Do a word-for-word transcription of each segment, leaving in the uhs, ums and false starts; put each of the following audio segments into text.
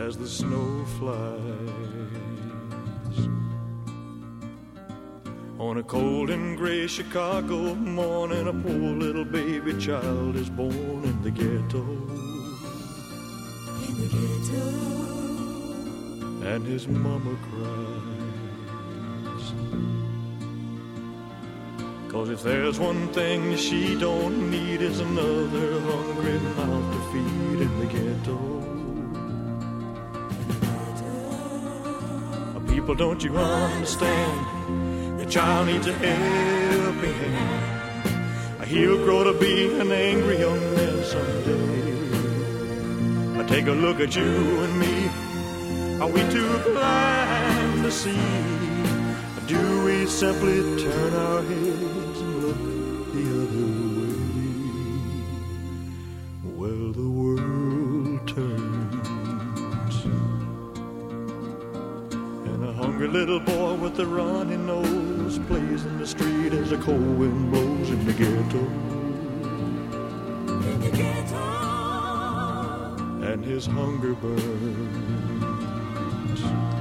as the snow flies. On a cold and gray Chicago morning, a poor little baby child is born in the ghetto. In the ghetto. And his mama cries. 'Cause if there's one thing she don't need, is another hungry mouth to feed in the ghetto. People, don't you understand? The child needs a helping hand. He'll grow to be an angry young man someday. Take a look at you and me. Are we too blind to see? Or do we simply turn our heads and look the other way? Well, the world turns, and a hungry little boy with a runny nose plays in the street as a cold wind blows in the ghetto. In the ghetto. And his hunger burns.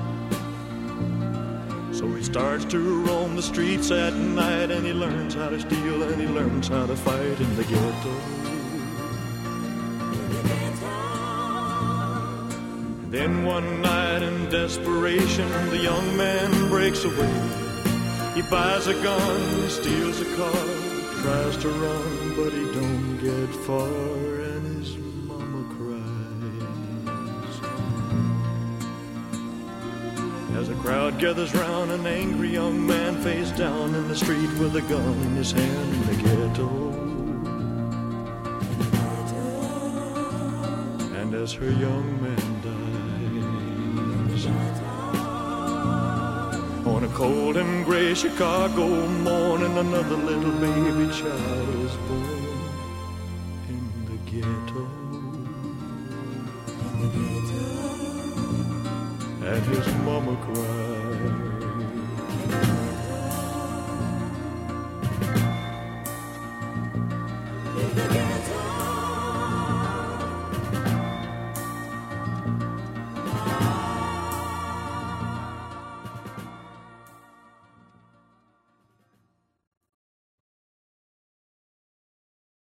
So he starts to roam the streets at night, and he learns how to steal, and he learns how to fight in the ghetto. In the ghetto. Then one night in desperation, the young man breaks away. He buys a gun, steals a car, tries to run, but he don't get far, and his mama cries. As a crowd gathers round, an angry young man face down in the street with a gun in his hand in the ghetto. And as her young man dies, on a cold and gray Chicago morning, another little baby child is born in the ghetto. And his mama cries.